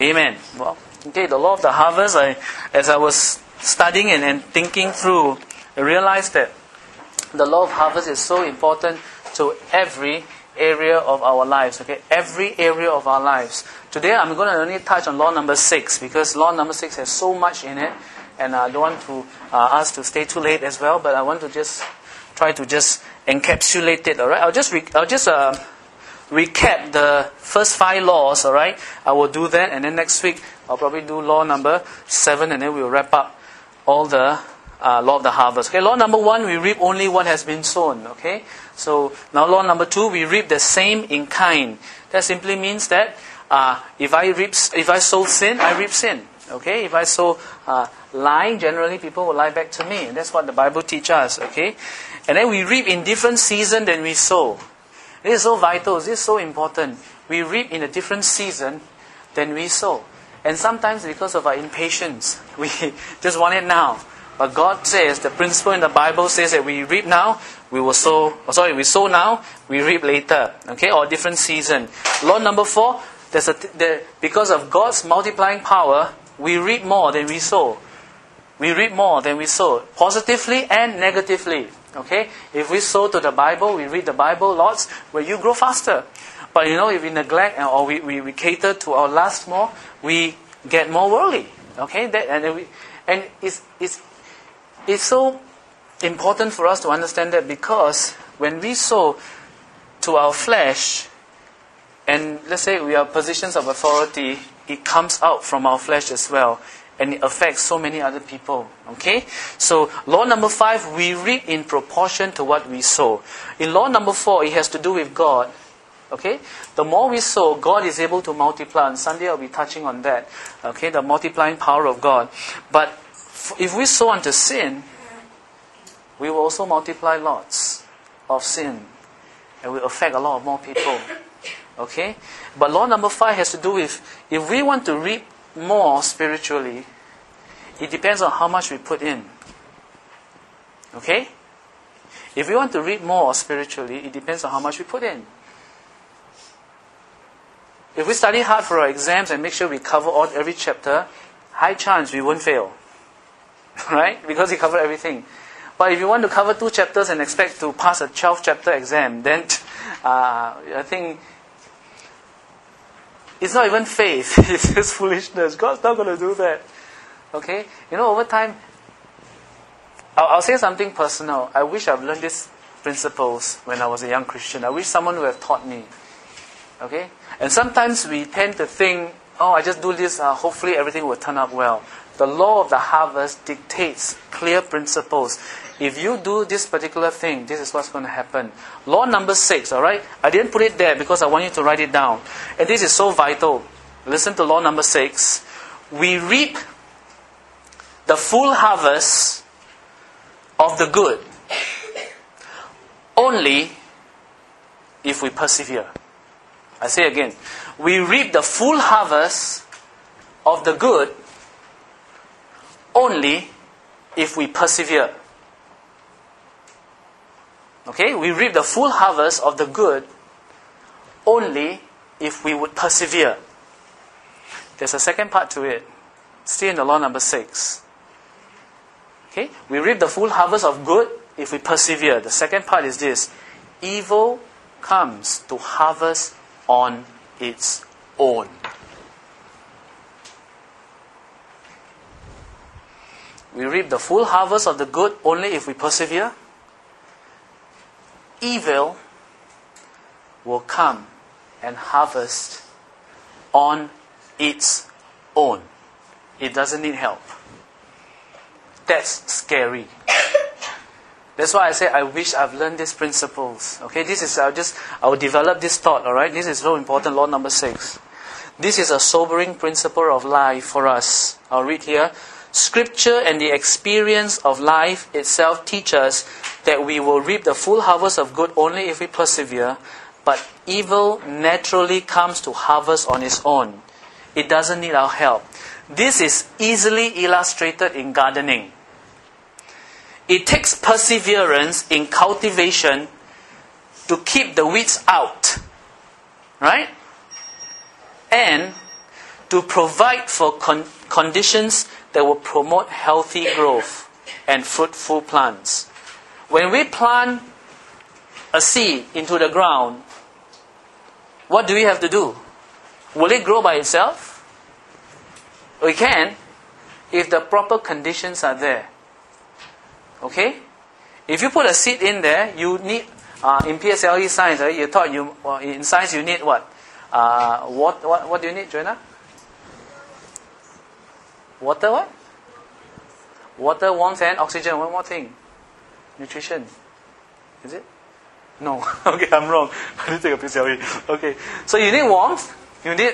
Amen. Well, okay, the law of the harvest, as I was studying and thinking through, I realized that the law of harvest is so important to every area of our lives. Okay, every area of our lives. Today I'm going to only touch on law number 6 because law number 6 has so much in it, and I don't want to us to stay too late as well. But I want to just try to just encapsulate it. All right, I'll just recap the first 5 laws. All right, I will do that, and then next week I'll probably do law number 7, and then we'll wrap up all the law of the harvest. Okay, law number 1, we reap only what has been sown. Okay, so now law number 2, we reap the same in kind. That simply means that if I sow sin, I reap sin. Okay, if I sow lying, generally people will lie back to me, and that's what the Bible teaches us. Okay, and then we reap in different season than we sow. This is so vital. This is so important. We reap in a different season than we sow, and sometimes because of our impatience, we just want it now. But God says, the principle in the Bible says that we reap now, we sow now, we reap later. Okay, or different season. Law number 4, because of God's multiplying power, we reap more than we sow. We reap more than we sow, positively and negatively. Okay, if we sow to the Bible, we read the Bible lots, where you grow faster. But if we neglect or we cater to our lust more, we get more worldly. Okay, and it's so important for us to understand that, because when we sow to our flesh, and let's say we are positions of authority, it comes out from our flesh as well, and it affects so many other people. Okay? So law number 5, we reap in proportion to what we sow. In law number 4, it has to do with God. Okay? The more we sow, God is able to multiply. On Sunday I'll be touching on that. Okay? The multiplying power of God. But if we sow unto sin, we will also multiply lots of sin, and will affect a lot of more people. Okay? But law number 5 has to do with, if we want to reap more spiritually, it depends on how much we put in. Okay? If we want to reap more spiritually, it depends on how much we put in. If we study hard for our exams and make sure we cover every chapter, high chance we won't fail. Right? Because we cover everything. But if you want to cover 2 chapters and expect to pass a 12-chapter exam, then I think it's not even faith. It's just foolishness. God's not going to do that. Okay? Over time, I'll say something personal. I wish I've learned these principles when I was a young Christian. I wish someone would have taught me. Okay? And sometimes we tend to think, I just do this, hopefully everything will turn out well. The law of the harvest dictates clear principles. If you do this particular thing, this is what's going to happen. Law number 6, alright? I didn't put it there because I want you to write it down. And this is so vital. Listen to law number 6. We reap the full harvest of the good only if we persevere. I say again. We reap the full harvest of the good only if we persevere. Okay? We reap the full harvest of the good only if we would persevere. There's a second part to it. Still in the law number 6. Okay? We reap the full harvest of good if we persevere. The second part is this. Evil comes to harvest on its own. We reap the full harvest of the good only if we persevere. Evil will come and harvest on its own. It doesn't need help. That's scary. That's why I say I wish I've learned these principles. Okay, I'll develop this thought, alright? This is so important, law number 6. This is a sobering principle of life for us. I'll read here. Scripture and the experience of life itself teach us that we will reap the full harvest of good only if we persevere, but evil naturally comes to harvest on its own. It doesn't need our help. This is easily illustrated in gardening. It takes perseverance in cultivation to keep the weeds out, right? And to provide for conditions that will promote healthy growth and fruitful plants. When we plant a seed into the ground, what do we have to do? Will it grow by itself? We can, if the proper conditions are there. Okay? If you put a seed in there, you need, in PSLE science, you thought in science you need what? What do you need, Joanna? Water what? Water, warmth and oxygen. One more thing. Nutrition. Is it? No. Okay, I'm wrong. I didn't take a PSLE. Okay. So you need warmth. You need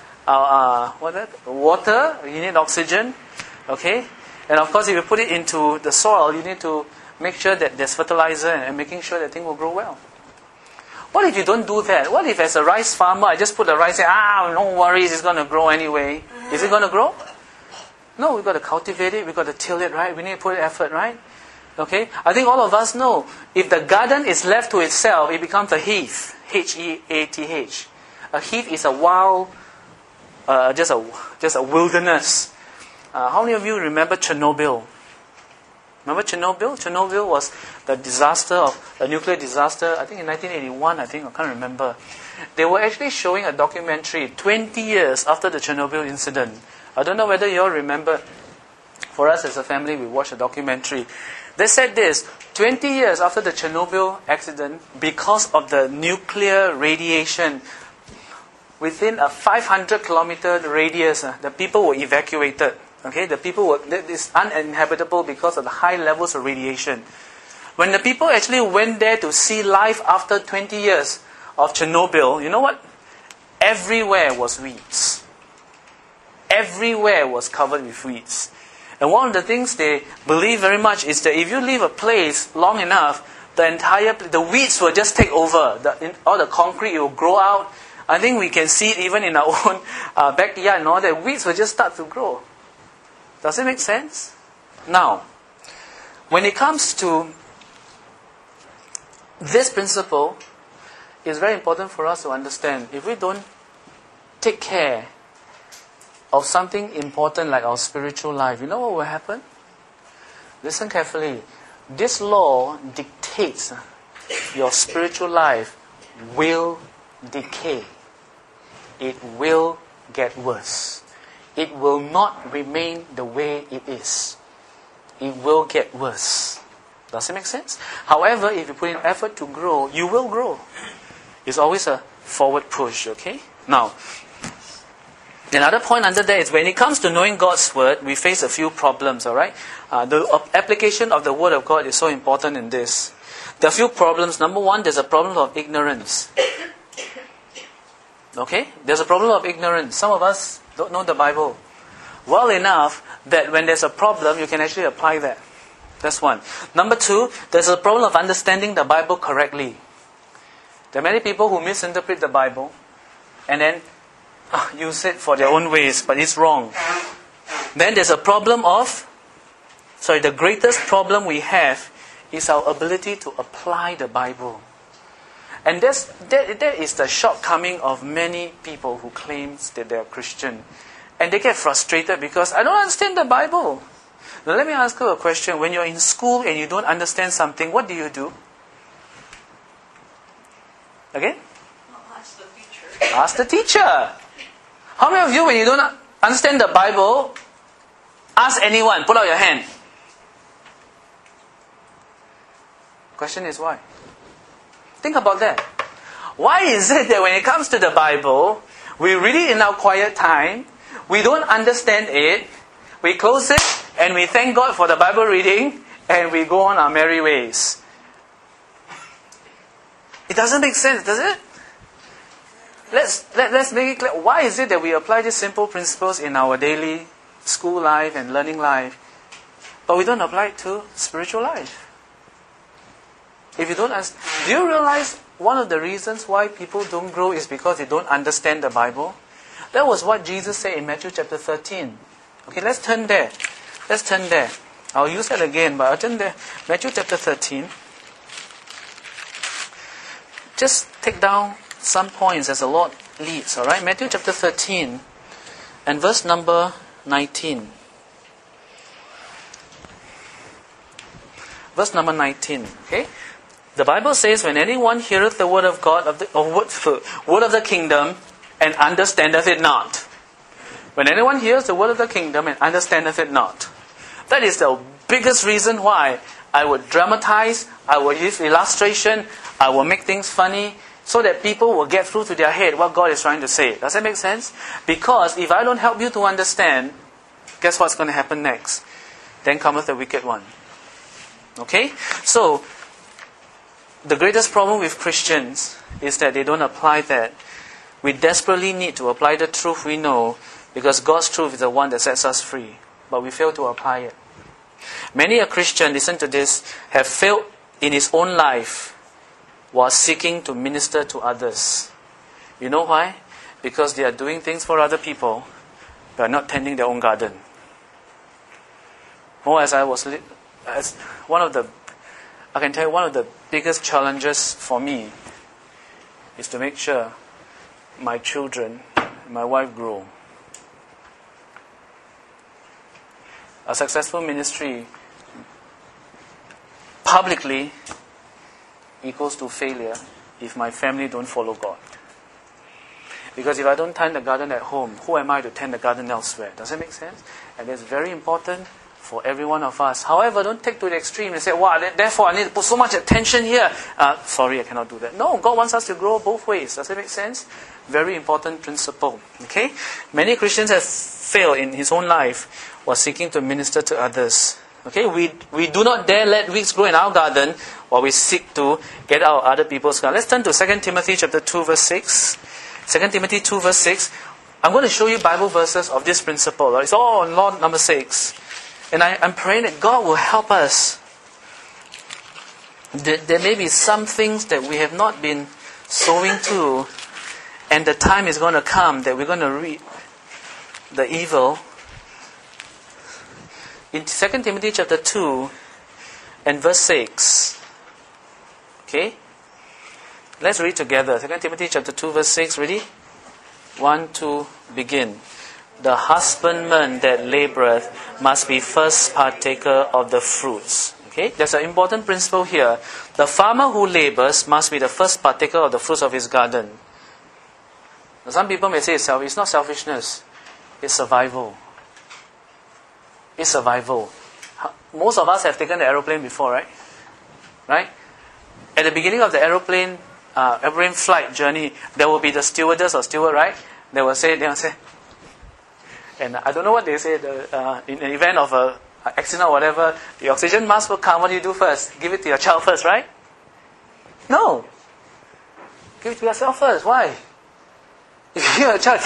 water. You need oxygen. Okay. And of course, if you put it into the soil, you need to make sure that there's fertilizer and making sure that thing will grow well. What if you don't do that? What if as a rice farmer, I just put the rice in, no worries, it's going to grow anyway. Is it going to grow? No, we've got to cultivate it, we've got to till it, right? We need to put effort, right? Okay? I think all of us know, if the garden is left to itself, it becomes a heath. H-E-A-T-H. A heath is a wild, just a wilderness. How many of you remember Chernobyl? Remember Chernobyl? Chernobyl was the disaster of a nuclear disaster, I think in 1981, I can't remember. They were actually showing a documentary 20 years after the Chernobyl incident. I don't know whether you all remember. For us as a family, we watched a documentary. They said this, 20 years after the Chernobyl accident, because of the nuclear radiation, within a 500 kilometer radius, the people were evacuated. Okay, the people were, it's uninhabitable because of the high levels of radiation. When the people actually went there to see life after 20 years of Chernobyl, you know what? Everywhere was weeds. Everywhere was covered with weeds. And one of the things they believe very much is that if you leave a place long enough, the weeds will just take over. All the concrete will grow out. I think we can see it even in our own backyard and all that. Weeds will just start to grow. Does it make sense? Now, when it comes to this principle, it's very important for us to understand. If we don't take care of something important like our spiritual life, you know what will happen? Listen carefully. This law dictates your spiritual life will decay. It will get worse. It will not remain the way it is. It will get worse. Does it make sense? However, if you put in effort to grow, you will grow. It's always a forward push, okay? Now, another point under there is when it comes to knowing God's Word, we face a few problems, alright? The application of the Word of God is so important in this. There are a few problems. Number one, there's a problem of ignorance. Okay? There's a problem of ignorance. Some of us don't know the Bible well enough that when there's a problem, you can actually apply that. That's one. Number two, there's a problem of understanding the Bible correctly. There are many people who misinterpret the Bible and then use it for their own ways, but it's wrong. Then there's a problem of, the greatest problem we have is our ability to apply the Bible. And that is the shortcoming of many people who claim that they are Christian. And they get frustrated because I don't understand the Bible. Now let me ask you a question. When you're in school and you don't understand something, what do you do? Again? Ask the teacher. Ask the teacher. How many of you, when you don't understand the Bible, ask anyone, put out your hand? Question is why? Think about that. Why is it that when it comes to the Bible, we read it in our quiet time, we don't understand it, we close it, and we thank God for the Bible reading, and we go on our merry ways? It doesn't make sense, does it? Let's make it clear. Why is it that we apply these simple principles in our daily school life and learning life, but we don't apply it to spiritual life? If you don't do you realize one of the reasons why people don't grow is because they don't understand the Bible? That was what Jesus said in Matthew chapter 13. Okay, let's turn there. I'll use that again, but I'll turn there. Matthew chapter 13. Just take down some points as the Lord leads, alright? Matthew chapter 13. and verse number 19. Verse number 19. Okay? The Bible says, when anyone heareth the word of God, word of the kingdom, and understandeth it not. When anyone hears the word of the kingdom and understandeth it not. That is the biggest reason why I would dramatize, I will use illustration, I will make things funny, so that people will get through to their head what God is trying to say. Does that make sense? Because if I don't help you to understand, guess what's going to happen next? Then cometh the wicked one. Okay? So, the greatest problem with Christians is that they don't apply that. We desperately need to apply the truth we know, because God's truth is the one that sets us free. But we fail to apply it. Many a Christian, listen to this, have failed in his own life while seeking to minister to others. You know why? Because they are doing things for other people, but are not tending their own garden. I can tell you one of the biggest challenges for me is to make sure my children, my wife grow. A successful ministry publicly equals to failure if my family don't follow God. Because if I don't tend the garden at home, who am I to tend the garden elsewhere? Does that make sense? And it's very important for every one of us. However, don't take to the extreme and say, wow, therefore I need to put so much attention here. Sorry, I cannot do that. No, God wants us to grow both ways. Does that make sense? Very important principle. Okay? Many Christians have failed in his own life while seeking to minister to others. Okay? We do not dare let weeds grow in our garden while we seek to get out other people's garden. Let's turn to 2 Timothy chapter 2 verse 6. 2 Timothy 2 verse 6. I'm going to show you Bible verses of this principle. It's all on law number 6. And I'm praying that God will help us. There may be some things that we have not been sowing to, and the time is going to come that we're going to reap the evil. In 2 Timothy chapter 2 and verse 6. Okay? Let's read together. 2 Timothy chapter 2 verse 6. Ready? 1, 2, begin. The husbandman that laboureth must be first partaker of the fruits. Okay? There's an important principle here. The farmer who labours must be the first partaker of the fruits of his garden. Now, some people may say it's not selfishness. It's survival. It's survival. Most of us have taken the aeroplane before, right? Right? At the beginning of the aeroplane flight journey, there will be the stewardess or steward, right? They will say, and I don't know what they say, in an event of an accident or whatever, the oxygen mask will come. What do you do first? Give it to your child first, right? No. Give it to yourself first. Why? If you hear a child,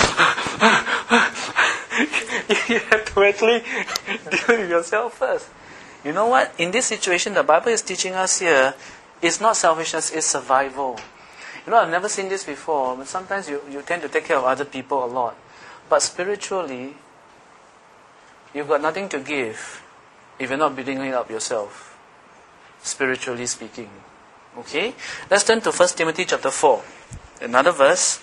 you have to actually deal with yourself first. You know what? In this situation, the Bible is teaching us here, it's not selfishness, it's survival. You know, I've never seen this before, but sometimes you tend to take care of other people a lot. But spiritually, you've got nothing to give if you're not building it up yourself, spiritually speaking. Okay? Let's turn to 1 Timothy chapter 4. Another verse.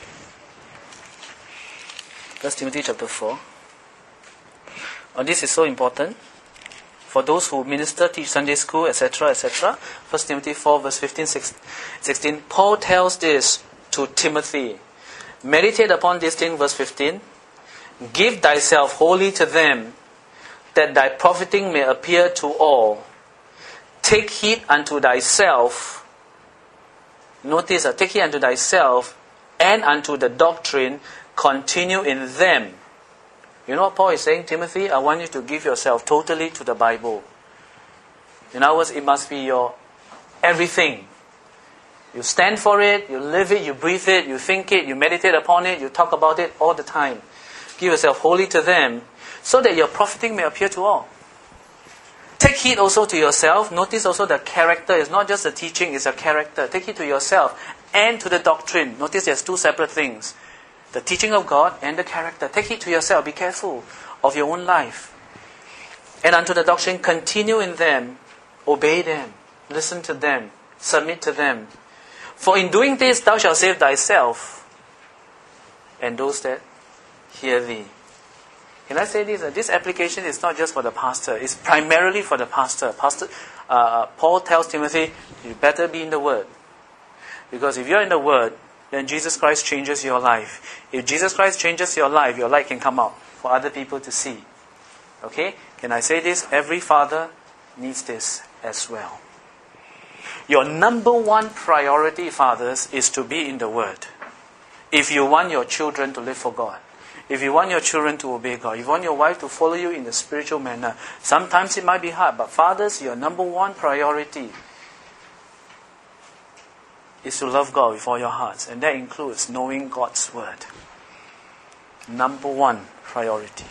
1 Timothy chapter 4. Oh, this is so important for those who minister, teach Sunday school, etc., etc. 1 Timothy 4 verse 15, 16. Paul tells this to Timothy. Meditate upon this thing, verse 15. Give thyself wholly to them, that thy profiting may appear to all. Take heed unto thyself. Notice, take heed unto thyself and unto the doctrine. Continue in them. You know what Paul is saying, Timothy? I want you to give yourself totally to the Bible. In other words, it must be your everything. You stand for it, you live it, you breathe it, you think it, you meditate upon it, you talk about it all the time. Give yourself wholly to them, so that your profiting may appear to all. Take heed also to yourself. Notice also the character. It's not just the teaching, it's a character. Take heed to yourself and to the doctrine. Notice there's two separate things. The teaching of God and the character. Take heed to yourself. Be careful of your own life. And unto the doctrine, continue in them. Obey them. Listen to them. Submit to them. For in doing this, thou shalt save thyself and those that hear thee. Can I say this? This application is not just for the pastor. It's primarily for the pastor. Paul tells Timothy, you better be in the Word. Because if you're in the Word, then Jesus Christ changes your life. If Jesus Christ changes your life, your light can come out for other people to see. Okay? Can I say this? Every father needs this as well. Your number one priority, fathers, is to be in the Word. If you want your children to live for God, if you want your children to obey God, if you want your wife to follow you in the spiritual manner, sometimes it might be hard, but fathers, your number one priority is to love God with all your hearts, and that includes knowing God's Word. Number one priority.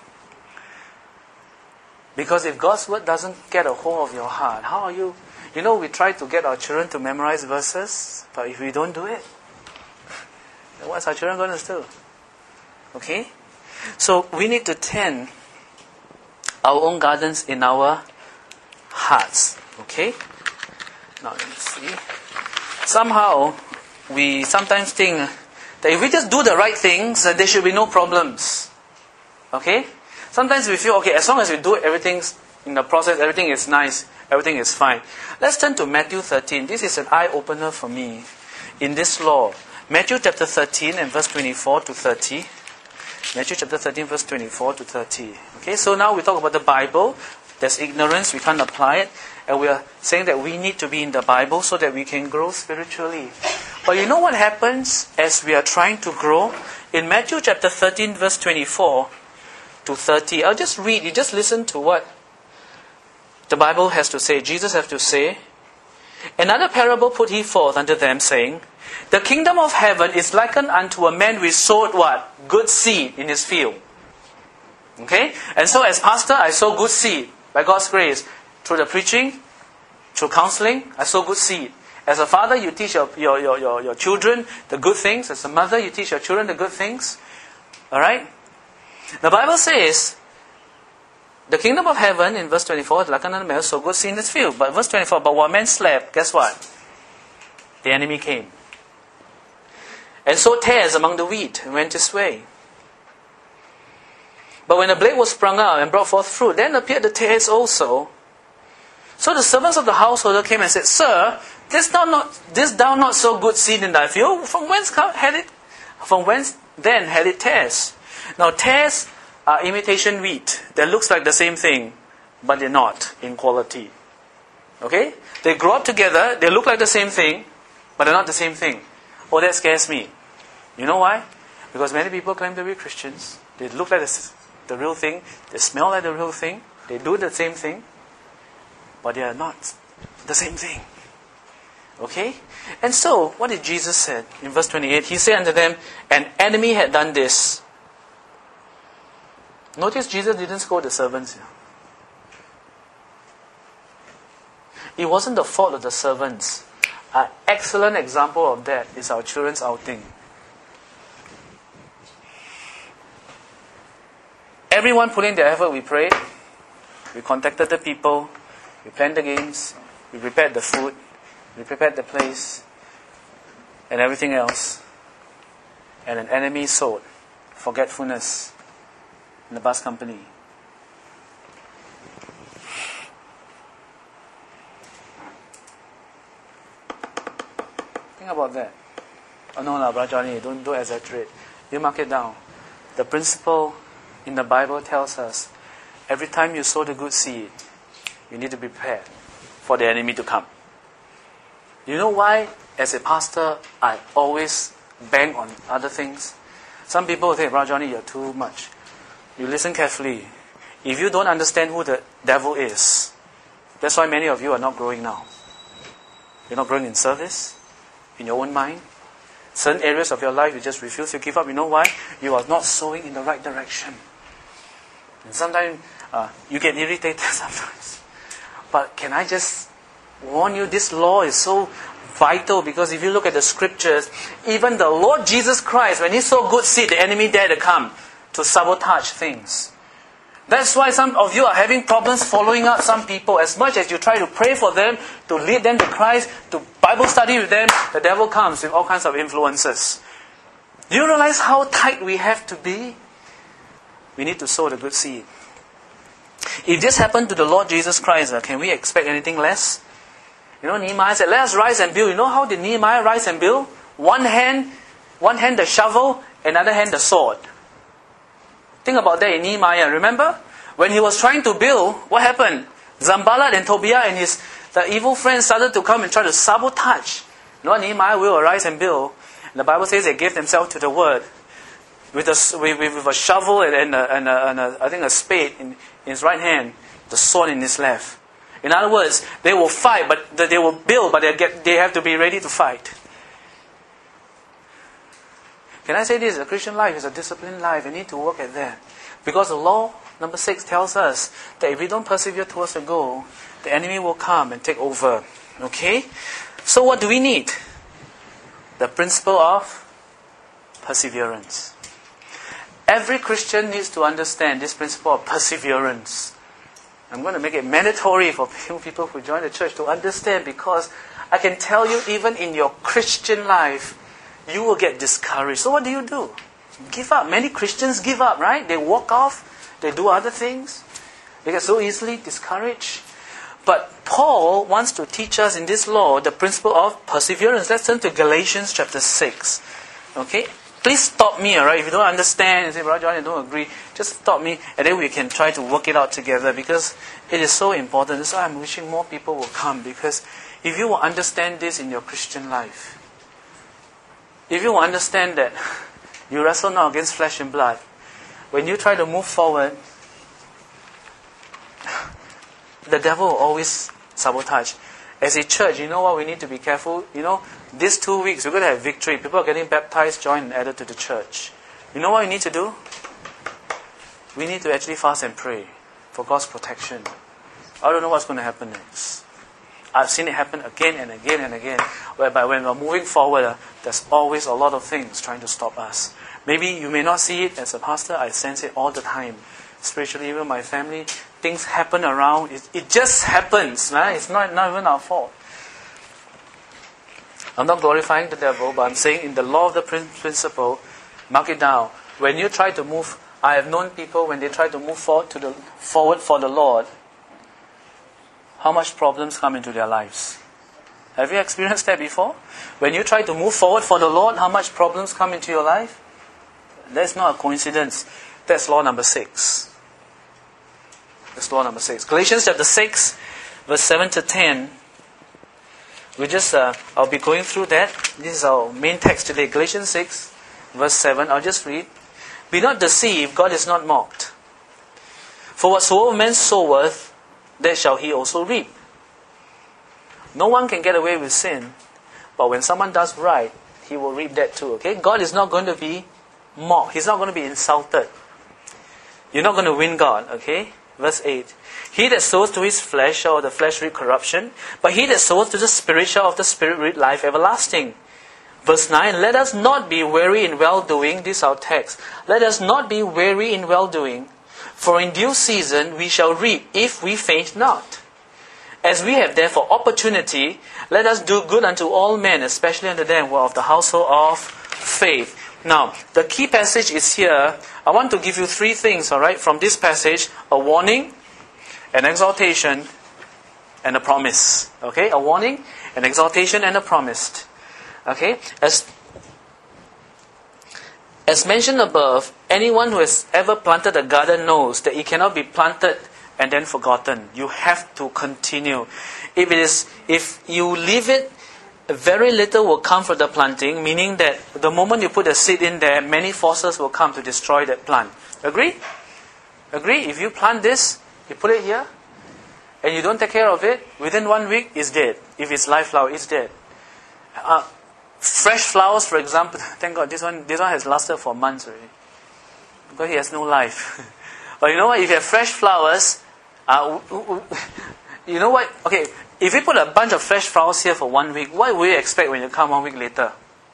Because if God's Word doesn't get a hold of your heart, how are you? You know, we try to get our children to memorize verses, but if we don't do it, then what's our children going to do? Okay? So we need to tend our own gardens in our hearts. Okay? Now let me see. Somehow, we sometimes think that if we just do the right things, there should be no problems. Okay? Sometimes we feel, okay, as long as we do everything in the process, everything is nice, everything is fine. Let's turn to Matthew 13. This is an eye-opener for me in this law. Matthew chapter 13 and verse 24 to 30. Matthew chapter 13 verse 24 to 30. Okay, so now we talk about the Bible. There's ignorance, we can't apply it. And we are saying that we need to be in the Bible so that we can grow spiritually. But you know what happens as we are trying to grow? In Matthew chapter 13 verse 24 to 30. I'll just read, you just listen to what the Bible has to say. Jesus has to say, another parable put he forth unto them, saying, the kingdom of heaven is likened unto a man which sowed what? Good seed in his field. Okay? And so as pastor, I sow good seed by God's grace. Through the preaching, through counseling, I sow good seed. As a father, you teach your children the good things. As a mother, you teach your children the good things. Alright? The Bible says, the kingdom of heaven, in verse 24, is likened unto a man who sowed good seed in his field. But verse 24, but while men slept, guess what? The enemy came. And sowed tares among the wheat, and went his way. But when the blade was sprung up and brought forth fruit, then appeared the tares also. So the servants of the householder came and said, Sir, this thou not sow good seed in thy field? From whence then had it tares? Now tares are imitation wheat. That looks like the same thing, but they're not in quality. Okay? They grow up together, they look like the same thing, but they're not the same thing. Oh, that scares me. You know why? Because many people claim to be Christians. They look like the real thing. They smell like the real thing. They do the same thing. But they are not the same thing. Okay? And so, what did Jesus say in verse 28? He said unto them, an enemy had done this. Notice Jesus didn't scold the servants here. It wasn't the fault of the servants. An excellent example of that is our children's outing. Everyone put in their effort. We prayed, we contacted the people, we planned the games, we prepared the food, we prepared the place, and everything else. And an enemy sowed forgetfulness in the bus company. Think about that. Oh no, Brother Johnny, don't exaggerate. You mark it down. The principle in the Bible tells us, every time you sow the good seed, you need to be prepared for the enemy to come. You know why, as a pastor, I always bang on other things? Some people say, Brother Johnny, you're too much. You listen carefully. If you don't understand who the devil is, that's why many of you are not growing now. You're not growing in service, in your own mind. Certain areas of your life you just refuse to give up. You know why? You are not sowing in the right direction. And sometimes you get irritated sometimes. But can I just warn you, this law is so vital, because if you look at the scriptures, even the Lord Jesus Christ, when he sowed good seed, the enemy dared to come to sabotage things. That's why some of you are having problems following up some people. As much as you try to pray for them, to lead them to Christ, to Bible study with them, the devil comes with all kinds of influences. Do you realize how tight we have to be? We need to sow the good seed. If this happened to the Lord Jesus Christ, can we expect anything less? Nehemiah said, let us rise and build. You know how did Nehemiah rise and build? One hand the shovel, another hand the sword. Think about that in Nehemiah. Remember? When he was trying to build, what happened? Zambalat and Tobiah and the evil friends started to come and try to sabotage. Nehemiah will arise and build. And the Bible says they gave themselves to the word. With a shovel and I think a spade in his right hand, the sword in his left. In other words, they will fight, but they will build, but they have to be ready to fight. Can I say this? A Christian life is a disciplined life. We need to work at that. Because the law, number 6, tells us that if we don't persevere towards the goal, the enemy will come and take over. Okay? So what do we need? The principle of perseverance. Every Christian needs to understand this principle of perseverance. I'm going to make it mandatory for people who join the church to understand, because I can tell you, even in your Christian life, you will get discouraged. So what do? Give up. Many Christians give up, right? They walk off. They do other things. They get so easily discouraged. But Paul wants to teach us in this law the principle of perseverance. Let's turn to Galatians chapter 6. Okay? Please stop me, alright? If you don't understand and say, Brother John, I don't agree, just stop me and then we can try to work it out together, because it is so important. That's why I'm wishing more people will come, because if you will understand this in your Christian life, if you will understand that you wrestle not against flesh and blood, when you try to move forward, the devil will always sabotage. As a church, you know what we need to be careful? These 2 weeks, we're going to have victory. People are getting baptized, joined, and added to the church. You know what we need to do? We need to actually fast and pray for God's protection. I don't know what's going to happen next. I've seen it happen again and again and again, whereby when we're moving forward, there's always a lot of things trying to stop us. Maybe you may not see it as a pastor. I sense it all the time. Spiritually, even my family, things happen around. It just happens, right? It's not even our fault. I'm not glorifying the devil, but I'm saying in the law of the principle, mark it down. When you try to move, I have known people when they try to move forward for the Lord, how much problems come into their lives. Have you experienced that before? When you try to move forward for the Lord, how much problems come into your life? That's not a coincidence. That's law number 6. That's law number 6. Galatians chapter 6, verse 7 to 10. I'll be going through that. This is our main text today. Galatians 6, verse 7. I'll just read. Be not deceived, God is not mocked. For whatsoever man soweth, that shall he also reap. No one can get away with sin, but when someone does right, he will reap that too. Okay? God is not going to be mocked. He's not going to be insulted. You're not going to win God. Okay? Verse 8. He that sows to his flesh shall of the flesh reap corruption, but he that soweth to the Spirit shall of the Spirit reap life everlasting. Verse 9. Let us not be weary in well-doing. This is our text. Let us not be weary in well-doing, for in due season we shall reap, if we faint not. As we have therefore opportunity, let us do good unto all men, especially unto them who are of the household of faith. Now, the key passage is here. I want to give you 3 things, alright, from this passage. A warning, an exhortation, and a promise. Okay, a warning, an exhortation, and a promise. Okay, as mentioned above, anyone who has ever planted a garden knows that it cannot be planted and then forgotten. You have to continue. If you leave it, very little will come from the planting, meaning that the moment you put a seed in there, many forces will come to destroy that plant. Agree? Agree? If you plant this, you put it here, and you don't take care of it, within 1 week, it's dead. If it's live flower, it's dead. Fresh flowers, for example, thank God, this one has lasted for months already, because it has no life. But you know what? If you have fresh flowers, you know what? Okay, if you put a bunch of fresh flowers here for 1 week, what will you expect when you come 1 week later?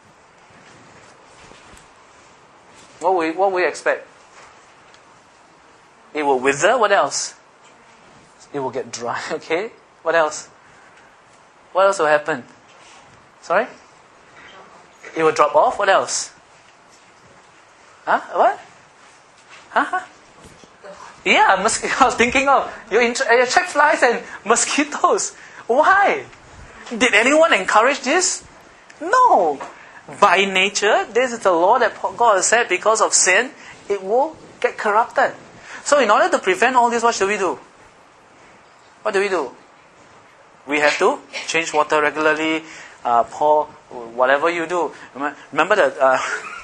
What will you expect? It will wither. What else? It will get dry. Okay. What else? What else will happen? Sorry? It will drop off. What else? Huh? What? Huh? Yeah, I was thinking of you attract flies and mosquitoes. Why? Did anyone encourage this? No. By nature, this is the law that God has said. Because of sin, it will get corrupted. So in order to prevent all this, what should we do? What do? We have to change water regularly, pour, whatever you do. Remember that,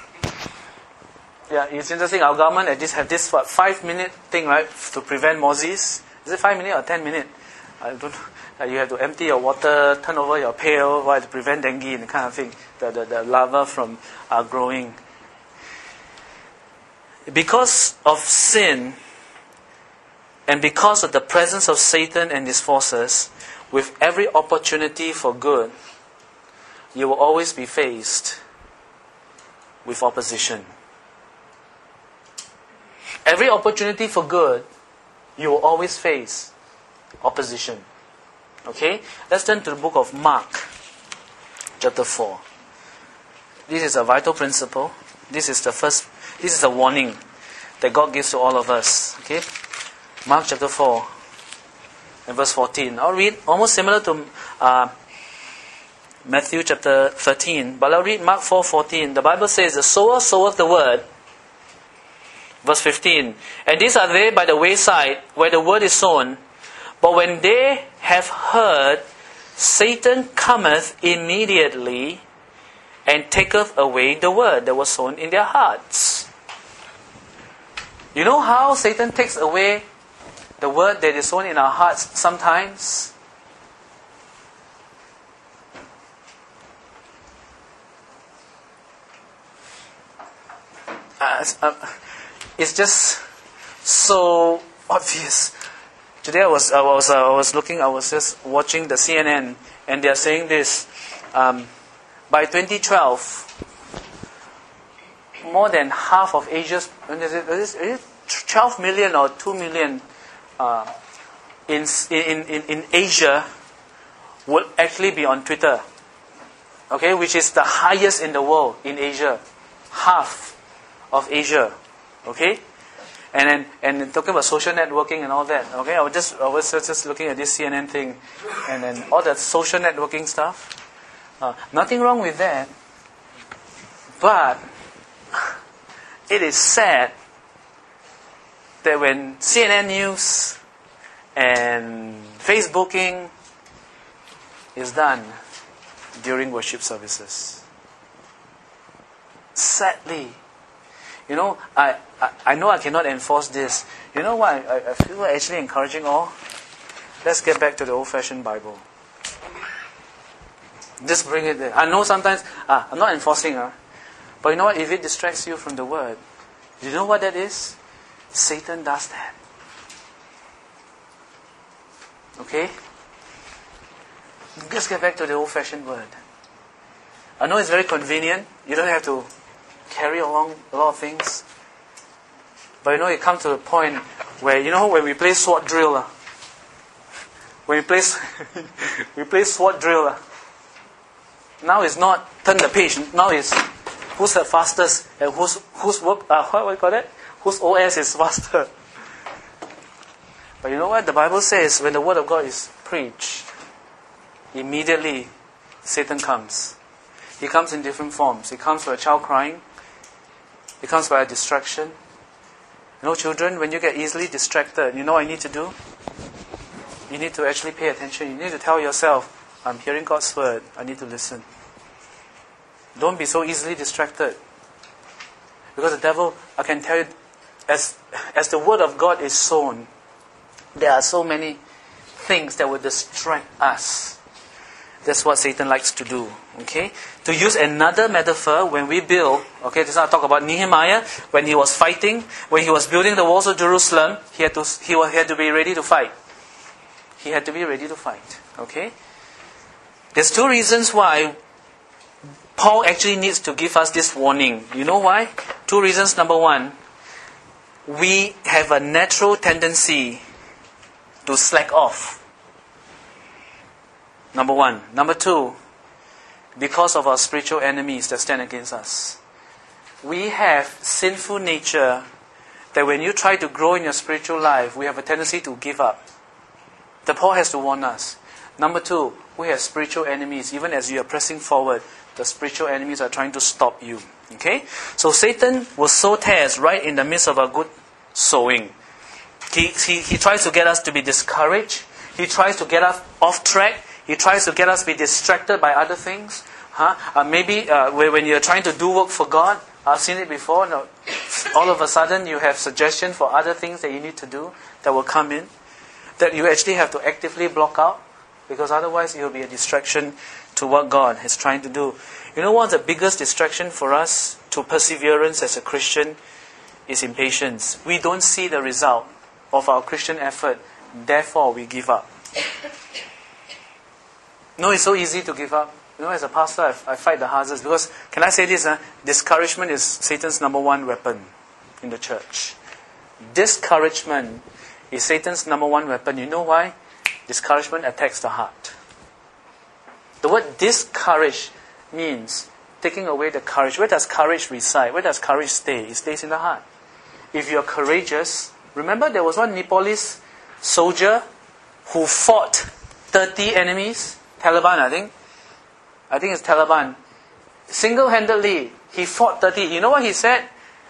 yeah, it's interesting, our government have this 5-minute thing, right, to prevent mosquitoes. Is it 5 minutes or 10 minutes? I don't know. You have to empty your water, turn over your pail, to prevent dengue and kind of thing, the larvae from growing. Because of sin, and because of the presence of Satan and his forces, with every opportunity for good, you will always be faced with opposition. Every opportunity for good, you will always face opposition. Okay? Let's turn to the book of Mark, chapter 4. This is a vital principle. This is a warning that God gives to all of us. Okay? Mark chapter 4 and verse 14. I'll read almost similar to Matthew chapter 13, but I'll read Mark 4:14. The Bible says, the sower soweth the word. Verse 15. And these are they by the wayside, where the word is sown. But when they have heard, Satan cometh immediately, and taketh away the word that was sown in their hearts. You know how Satan takes away the word that is sown in our hearts sometimes? It's just so obvious. Today I was just watching the CNN, and they are saying this. By 2012, more than half of Asia's 12 million or 2 million in Asia will actually be on Twitter. Okay, which is the highest in the world in Asia. Half of Asia. Okay? And talking about social networking and all that. Okay, I was just looking at this CNN thing, and then all that social networking stuff. Nothing wrong with that, but it is sad that when CNN News and Facebooking is done during worship services. Sadly, you know, I know I cannot enforce this. You know what I feel actually encouraging all? Let's get back to the old-fashioned Bible. Just bring it there. I know sometimes, I'm not enforcing, but you know what? If it distracts you from the Word, you know what that is? Satan does that. Okay? Just get back to the old-fashioned Word. I know it's very convenient. You don't have to carry along a lot of things. But you know, it comes to a point where, you know, when we play sword drill, when we play sword drill, now it's not turn the page. Now it's who's the fastest and whose work. What do you call that? Whose OS is faster. But you know what? The Bible says when the Word of God is preached, immediately Satan comes. He comes in different forms. He comes by a child crying. He comes by a distraction. You know, children, when you get easily distracted, you know what you need to do? You need to actually pay attention. You need to tell yourself, I'm hearing God's word. I need to listen. Don't be so easily distracted. Because the devil, I can tell you, as the word of God is sown, there are so many things that will distract us. That's what Satan likes to do. Okay? To use another metaphor, when we build, okay, this is I talk about Nehemiah, when he was fighting, when he was building the walls of Jerusalem, he had to be ready to fight. He had to be ready to fight. Okay? There's two reasons why Paul actually needs to give us this warning. You know why? Two reasons. Number one, we have a natural tendency to slack off. Number one. Number two, because of our spiritual enemies that stand against us. We have sinful nature that when you try to grow in your spiritual life, we have a tendency to give up. The Paul has to warn us. Number 2, we have spiritual enemies. Even as you are pressing forward, the spiritual enemies are trying to stop you. Okay? So Satan will sow tares right in the midst of a good sowing. He tries to get us to be discouraged. He tries to get us off track. He tries to get us to be distracted by other things. Maybe when you're trying to do work for God, I've seen it before. No, all of a sudden you have suggestions for other things that you need to do that will come in, that you actually have to actively block out, because otherwise it will be a distraction to what God is trying to do. You know what's the biggest distraction for us to perseverance as a Christian is impatience. We don't see the result of our Christian effort, therefore we give up. No, it's so easy to give up. You know, as a pastor, I fight the hardest because, can I say this? Discouragement is Satan's number 1 weapon in the church. Discouragement is Satan's number 1 weapon. You know why? Discouragement attacks the heart. The word discourage means taking away the courage. Where does courage reside? Where does courage stay? It stays in the heart. If you're courageous, remember there was one Nepalese soldier who fought 30 enemies, Taliban I think it's Taliban. Single-handedly, he fought 30. You know what he said?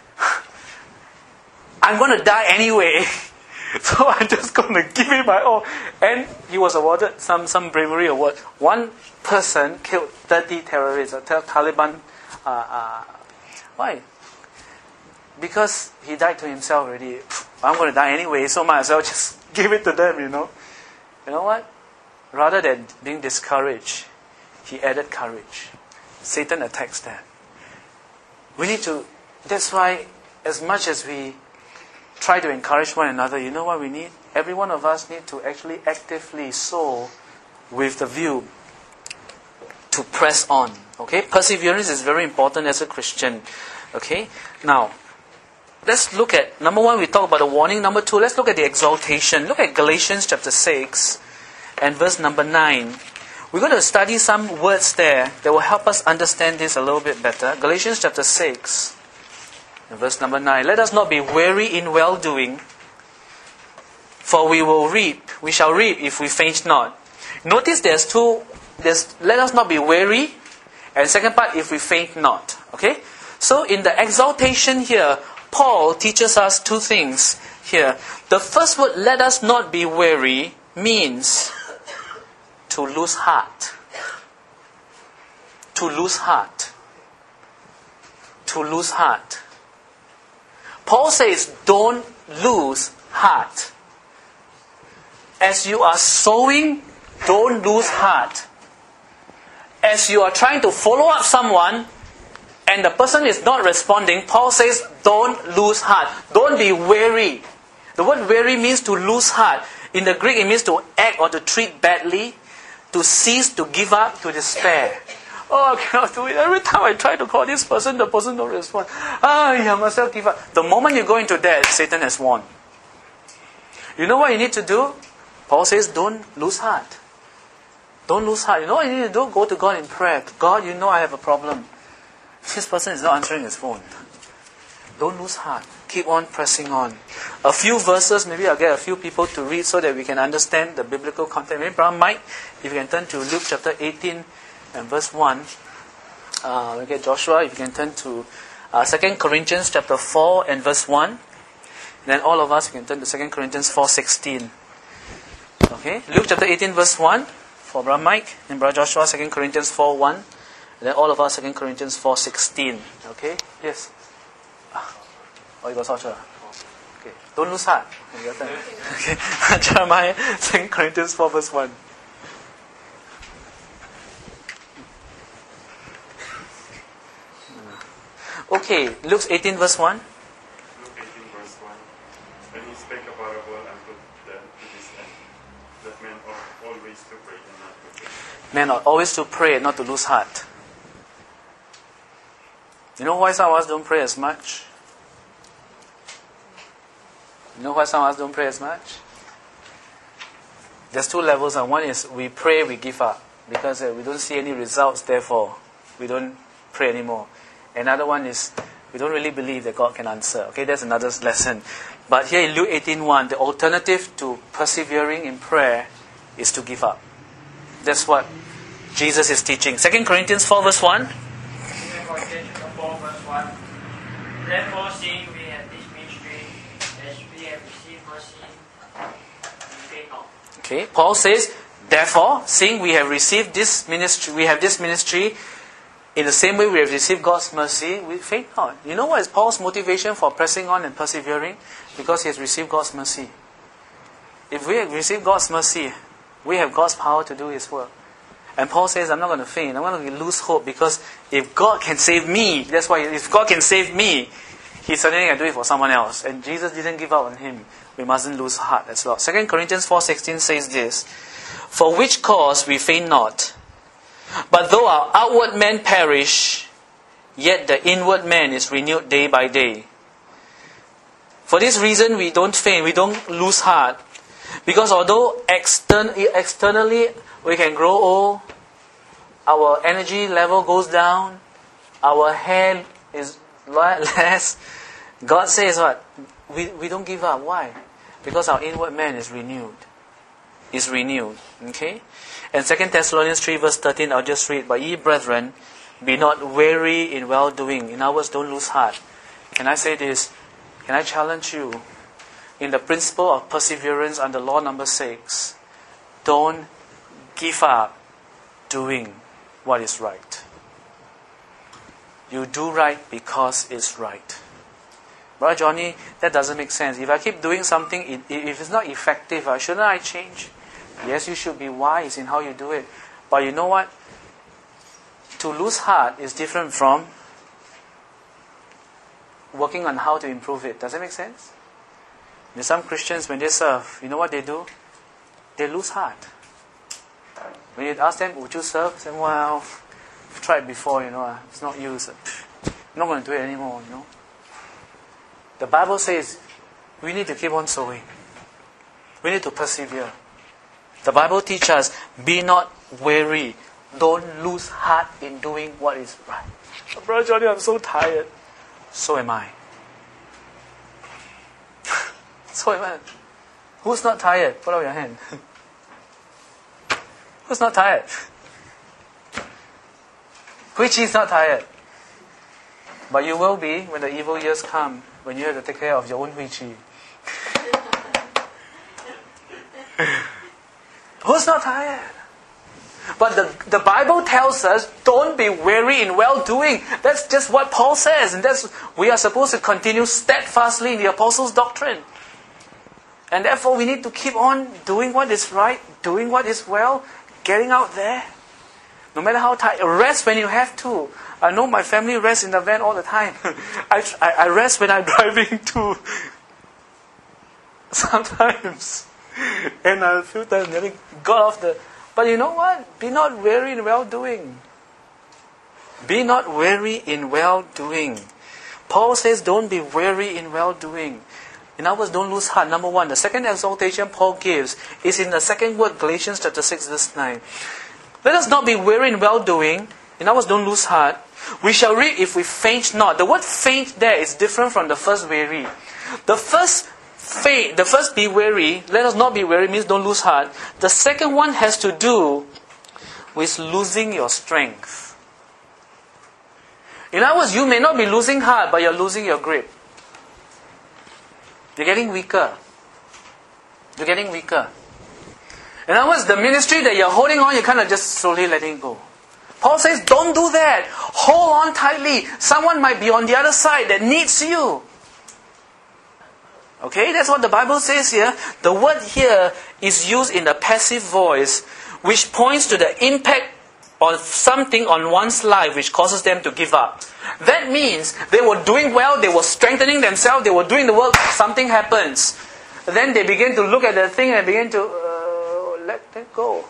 I'm going to die anyway. So I'm just going to give it my all. And he was awarded some bravery award. One person killed 30 terrorists, Taliban. Why? Because he died to himself already. I'm going to die anyway, so might as well just give it to them, You know what? Rather than being discouraged, he added courage. Satan attacks that. That's why as much as we try to encourage one another, you know what we need? Every one of us need to actually actively sow with the view to press on. Okay? Perseverance is very important as a Christian. Okay? Now, let's look at, number 1, we talk about the warning. Number 2, let's look at the exaltation. Look at Galatians chapter 6 and verse number 9. We're going to study some words there that will help us understand this a little bit better. Galatians chapter 6 and verse number 9. Let us not be weary in well-doing, for we shall reap if we faint not. Notice there's let us not be weary, and second part, if we faint not. Okay? So in the exaltation here, Paul teaches us 2 things here. The first word, let us not be weary, means to lose heart. To lose heart. To lose heart. Paul says, don't lose heart. As you are sowing, don't lose heart. As you are trying to follow up someone, and the person is not responding, Paul says, don't lose heart. Don't be weary. The word weary means to lose heart. In the Greek, it means to act or to treat badly, to cease, to give up, to despair. Oh, I cannot do it. Every time I try to call this person, the person don't respond. I must well give up. The moment you go into that, Satan has won. You know what you need to do? Paul says, don't lose heart. Don't lose heart. You know what you need to do? Go to God in prayer. God, you know I have a problem. This person is not answering his phone. Don't lose heart. Keep on pressing on. A few verses, maybe I'll get a few people to read so that we can understand the biblical content. Maybe Brother Mike, if you can turn to Luke chapter 18 and verse 1. We'll get Joshua, if you can turn to 2 Corinthians chapter 4 and verse 1. And then all of us, we can turn to 2 Corinthians 4:16. Okay, Luke chapter 18 verse 1 for Brother Mike, and Brother Joshua, 2 Corinthians 4:1. And then all of us, 2 Corinthians 4:16. Okay, yes. Oh, you got Joshua. Okay, don't lose heart. Okay, Jeremiah, 2 Corinthians 4 verse 1. Okay, Luke 18 verse 1. Luke 18 verse 1. And he spake a parable unto them to this end, that men ought always to pray and not to faint. Men ought always to pray and not to lose heart. You know why some of us don't pray as much? You know why some of us don't pray as much? There's 2 levels. One is we pray, we give up. Because we don't see any results, therefore we don't pray anymore. Another one is We don't really believe that God can answer. Okay, that's another lesson. But here in Luke 18:1, the alternative to persevering in prayer is to give up. That's what Jesus is teaching. 2 Corinthians 4 verse 1. 2 Corinthians 4 verse 1. Therefore, seeing we have this ministry, as we have received mercy, we faint not. Okay, Paul says, therefore, seeing we have received this ministry, in the same way we have received God's mercy, we faint not. You know what is Paul's motivation for pressing on and persevering? Because he has received God's mercy. If we have received God's mercy, we have God's power to do His work. And Paul says, I'm not going to faint. I'm not going to lose hope, because if God can save me, that's why if God can save me, He certainly can do it for someone else. And Jesus didn't give up on him. We mustn't lose heart as well. 2 Corinthians 4:16 says this, for which cause we faint not. But though our outward man perish, yet the inward man is renewed day by day. For this reason we don't faint, we don't lose heart. Because although externally we can grow old, our energy level goes down, our hair is less, God says what? We don't give up. Why? Because our inward man is renewed. Okay? And 2 Thessalonians 3 verse 13, I'll just read. But ye brethren, be not weary in well-doing. In other words, don't lose heart. Can I say this? Can I challenge you? In the principle of perseverance under law number 6, don't give up doing what is right. You do right because it's right. Brother Johnny, that doesn't make sense. If I keep doing something, if it's not effective, shouldn't I change? Yes, you should be wise in how you do it. But you know what? To lose heart is different from working on how to improve it. Does that make sense? There's some Christians, when they serve, you know what they do? They lose heart. When you ask them, would you serve? They say, well, I've tried before, it's not use. I'm not going to do it anymore, The Bible says we need to keep on sowing. We need to persevere. The Bible teaches us, be not weary. Don't lose heart in doing what is right. Brother Johnny, I'm so tired. So am I. So am I. Who's not tired? Put up your hand. Who's not tired? Which is not tired? But you will be when the evil years come, when you have to take care of your own Hui Chi. Who's not tired? But the Bible tells us, don't be weary in well-doing. That's just what Paul says. And we are supposed to continue steadfastly in the apostles' doctrine. And therefore we need to keep on doing what is right, doing what is well, getting out there. No matter how tired, rest when you have to. I know my family rests in the van all the time. I rest when I'm driving too. Sometimes. And a few times nearly got off the... But you know what? Be not weary in well-doing. Be not weary in well-doing. Paul says don't be weary in well-doing. In other words, don't lose heart. Number one, the second exhortation Paul gives is in the second word, Galatians chapter 6, verse 9. Let us not be weary in well-doing. In other words, don't lose heart. We shall reap if we faint not. The word faint there is different from the first weary. The first be weary, let us not be weary, means don't lose heart. The second one has to do with losing your strength. In other words, you may not be losing heart, but you're losing your grip. You're getting weaker. You're getting weaker. In other words, the ministry that you're holding on, you're kind of just slowly letting go. Paul says, don't do that. Hold on tightly. Someone might be on the other side that needs you. Okay, that's what the Bible says here. The word here is used in the passive voice, which points to the impact of something on one's life which causes them to give up. That means they were doing well, they were strengthening themselves, they were doing the work, something happens. Then they begin to look at the thing and begin to let it go.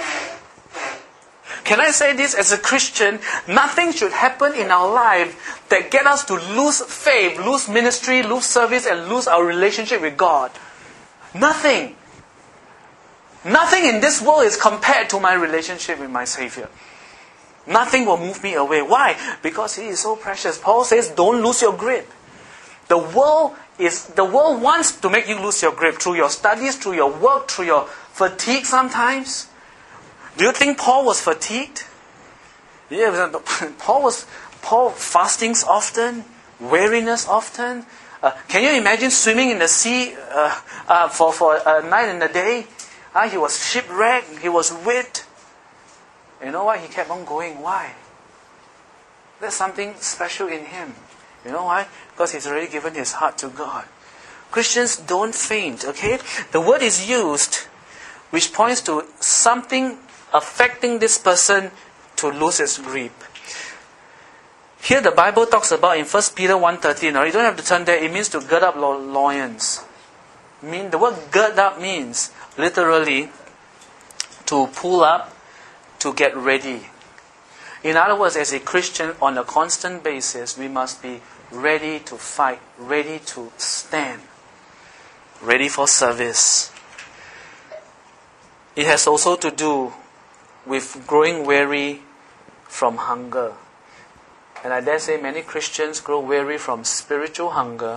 Can I say this as a Christian? Nothing should happen in our life that get us to lose faith, lose ministry, lose service, and lose our relationship with God. Nothing. Nothing in this world is compared to my relationship with my Savior. Nothing will move me away. Why? Because He is so precious. Paul says, don't lose your grip. The world wants to make you lose your grip through your studies, through your work, through your fatigue sometimes. Do you think Paul was fatigued? Yeah, Paul fastings often, weariness often. Can you imagine swimming in the sea for a night and a day? He was shipwrecked, he was whipped. You know what? He kept on going. Why? There's something special in him. You know why? Because he's already given his heart to God. Christians don't faint, okay? The word is used which points to something affecting this person to lose his grip. Here the Bible talks about in 1 Peter 1:13. Now you don't have to turn there. It means to gird up loins. The word gird up means literally to pull up, to get ready. In other words, as a Christian, on a constant basis, we must be ready to fight, ready to stand, ready for service. It has also to do with growing weary from hunger. And I dare say many Christians grow weary from spiritual hunger.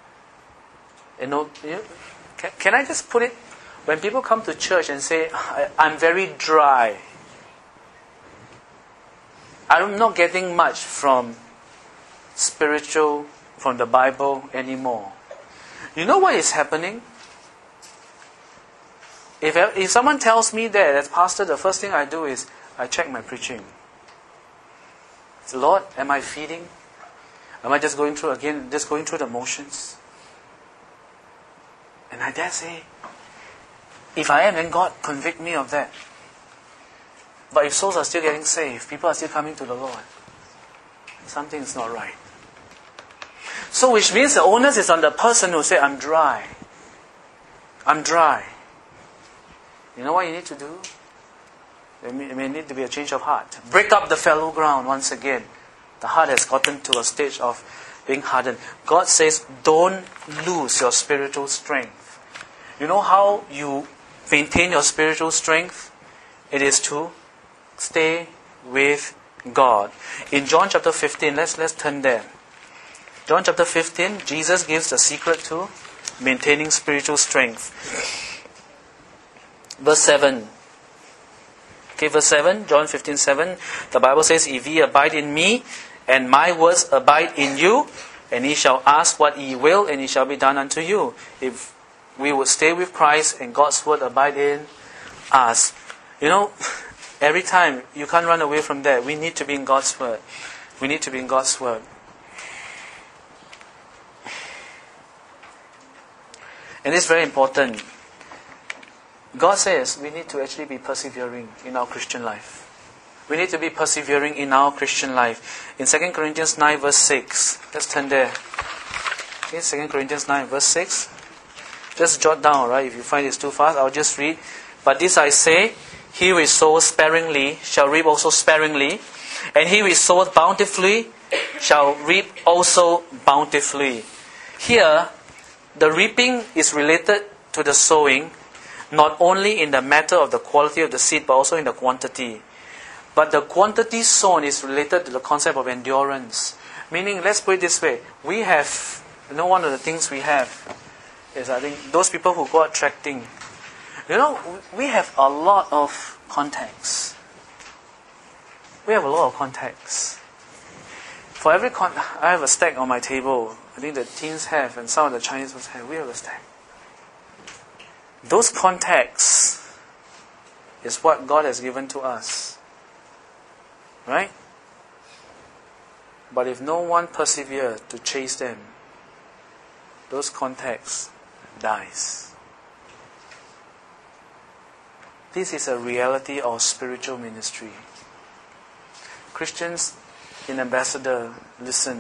Can I just put it, when people come to church and say, I'm very dry, I'm not getting much from spiritual, from the Bible anymore. You know what is happening? If someone tells me that, as pastor, the first thing I do is I check my preaching. Lord, am I feeding? Am I just going through the motions? And I dare say, if I am, then God convict me of that. But if souls are still getting saved, people are still coming to the Lord, something is not right. So which means the onus is on the person who said, I'm dry. I'm dry. You know what you need to do? There may need to be a change of heart. Break up the fallow ground once again. The heart has gotten to a stage of being hardened. God says, don't lose your spiritual strength. You know how you maintain your spiritual strength? It is to stay with God. In John chapter 15, let's turn there. John chapter 15, Jesus gives the secret to maintaining spiritual strength. Verse 7. Okay, verse 7, John 15:7. The Bible says, if ye abide in me, and my words abide in you, and ye shall ask what ye will, and it shall be done unto you. If we would stay with Christ and God's word abide in us. You know, every time, you can't run away from that. We need to be in God's word. We need to be in God's word. And it's very important. God says we need to actually be persevering in our Christian life. We need to be persevering in our Christian life. In 2 Corinthians 9 verse 6. Let's turn there. Okay, 2 Corinthians 9 verse 6. Just jot down, right? If you find it's too fast, I'll just read. But this I say, he who sows sparingly shall reap also sparingly. And he who sows bountifully shall reap also bountifully. Here, the reaping is related to the sowing, not only in the matter of the quality of the seed, but also in the quantity. But the quantity sown is related to the concept of endurance. Meaning, let's put it this way, we have, one of the things we have is, I think, those people who go out tracting. We have a lot of contacts. We have a lot of contacts. For every I have a stack on my table. I think the teens have, and some of the Chinese ones have. We have a stack. Those contacts is what God has given to us. Right? But if no one perseveres to chase them, those contacts dies. This is a reality of spiritual ministry. Christians in Ambassador, listen.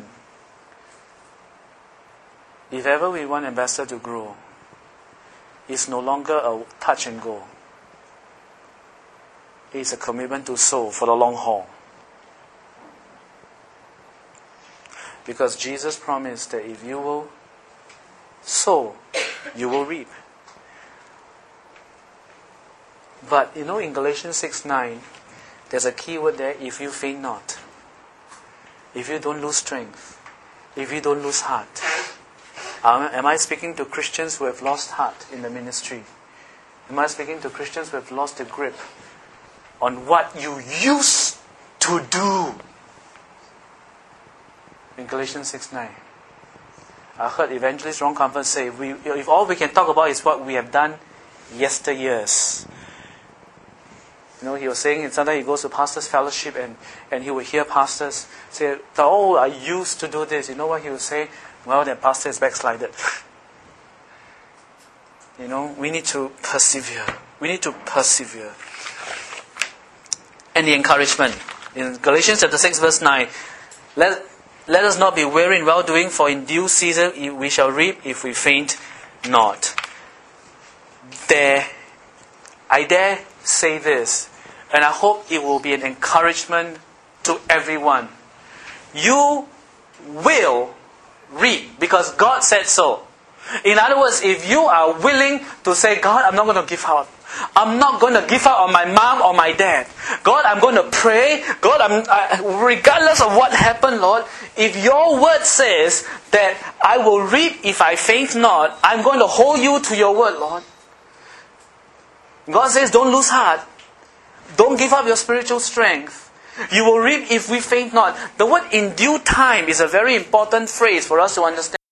If ever we want Ambassador to grow, it's no longer a touch and go. It's a commitment to sow for the long haul. Because Jesus promised that if you will sow, you will reap. But in Galatians 6:9, There's a key word there, if you faint not. If you don't lose strength. If you don't lose heart. Am I speaking to Christians who have lost heart in the ministry? Am I speaking to Christians who have lost the grip on what you used to do? In Galatians 6:9. I heard evangelist Ron Comfort say, if all we can talk about is what we have done yesteryears. You know, he was saying, sometimes he goes to pastors' fellowship and he would hear pastors say, oh, I used to do this. You know what he would say? Well, that pastor is backslided. You know, we need to persevere. We need to persevere. And the encouragement. In Galatians chapter 6 verse 9, let us not be weary in well-doing, for in due season we shall reap if we faint not. I dare say this, and I hope it will be an encouragement to everyone. You will reap, because God said so. In other words, if you are willing to say, God, I'm not going to give up. I'm not going to give up on my mom or my dad. God, I'm going to pray. God, regardless of what happened, Lord, if your word says that I will reap if I faint not, I'm going to hold you to your word, Lord. God says, don't lose heart. Don't give up your spiritual strength. You will reap if we faint not. The word in due time is a very important phrase for us to understand.